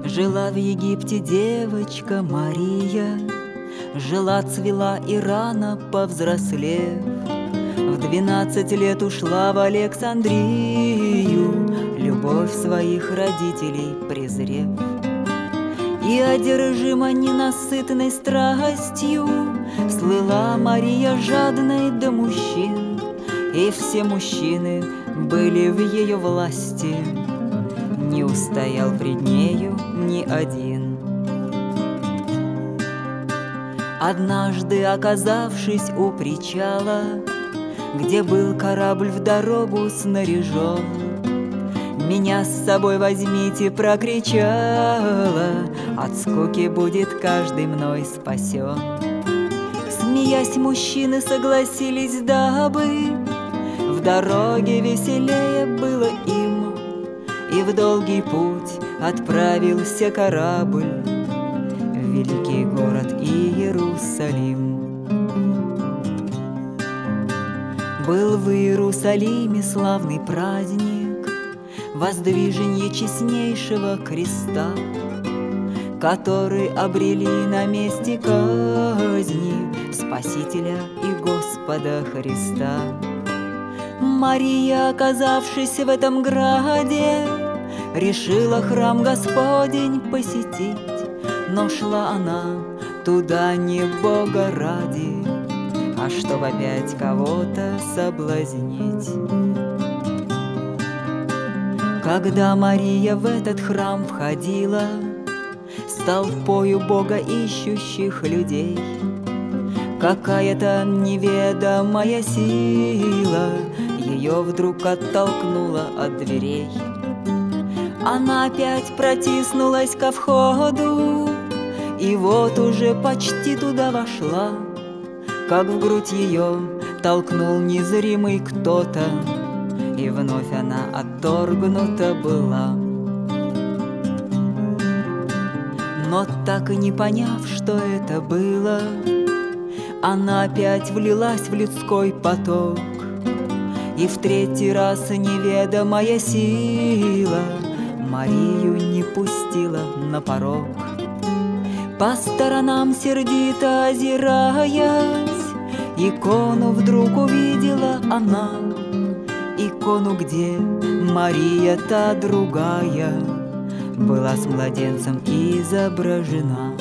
Жила в Египте девочка Мария, жила, цвела и рано повзрослев, в 12 лет ушла в Александрию, любовь своих родителей презрев. И одержима ненасытной страстью слыла Мария жадной до мужчин, и все мужчины были в ее власти, не устоял пред нею ни один. Однажды, оказавшись у причала, где был корабль в дорогу снаряжен, «Меня с собой возьмите», прокричала, «от скуки будет каждый мной спасен». Смеясь, мужчины согласились, дабы в дороге веселее было им, и в долгий путь отправился корабль в великий город Иерусалим. Был в Иерусалиме славный праздник, воздвиженье честнейшего креста, который обрели на месте казни Спасителя и Господа Христа. Мария, оказавшись в этом граде, решила храм Господень посетить, но шла она туда не Бога ради, а чтоб опять кого-то соблазнить. Когда Мария в этот храм входила с толпою Бога ищущих людей, какая-то неведомая сила ее вдруг оттолкнула от дверей. Она опять протиснулась ко входу, и вот уже почти туда вошла, как в грудь ее толкнул незримый кто-то, и вновь она отторгнута была. Но так и не поняв, что это было, она опять влилась в людской поток, и в третий раз неведомая сила Марию не пустила на порог. По сторонам сердито озираясь, икону вдруг увидела она, икону, где Мария та другая была с младенцем изображена.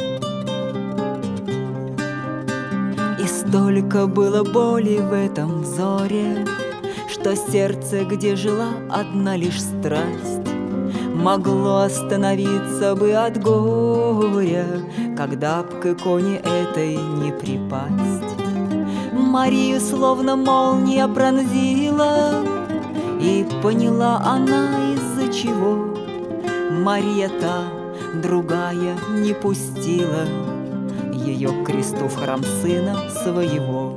И столько было боли в этом взоре, что сердце, где жила одна лишь страсть, могло остановиться бы от горя, когда б к иконе этой не припасть. Марию словно молния пронзила, и поняла она, из-за чего Мария та другая не пустила ее к кресту в храм сына своего.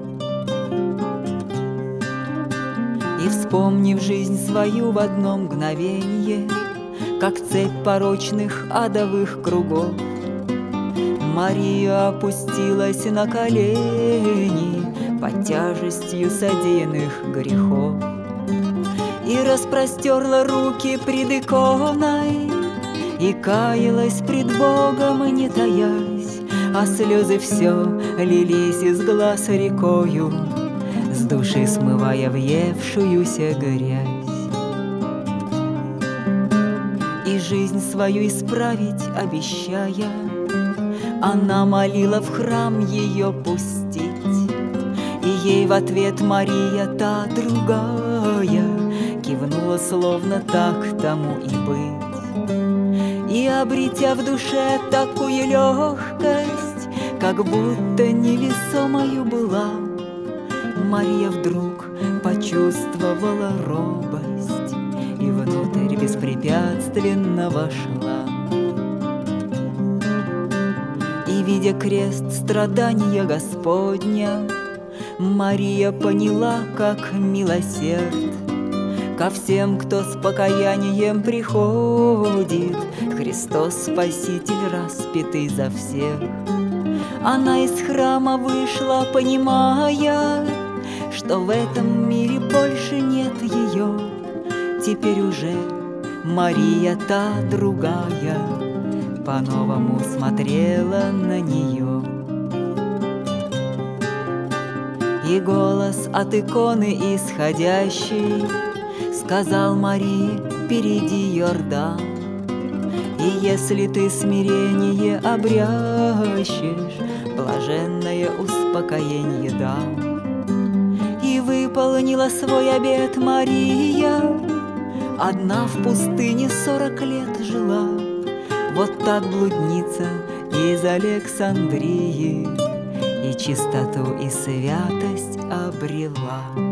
И, вспомнив жизнь свою в одно мгновенье, как цепь порочных адовых кругов, Мария опустилась на колени под тяжестью содеянных грехов и распростерла руки пред иконой, и каялась пред Богом, не таясь, а слезы все лились из глаз рекою, с души смывая въевшуюся грязь. И жизнь свою исправить обещая, она молила в храм ее пустить, и ей в ответ Мария та другая кивнула, словно так тому и быть. И, обретя в душе такую легкость, как будто невесомою была, Мария вдруг почувствовала робость и внутрь беспрепятственно вошла. И, видя крест страдания Господня, Мария поняла, как милосерд ко всем, кто с покаянием приходит. Христос Спаситель распятый за всех. Она из храма вышла, понимая, что в этом мире больше нет ее. Теперь уже Мария та другая по-новому смотрела на нее. И голос от иконы исходящий сказал Марии: перейди Иордан, и если ты смирение обрящешь, блаженное успокоенье дам. И выполнила свой обет Мария, одна в пустыне 40 лет жила. Вот так блудница из Александрии и чистоту, и святость обрела.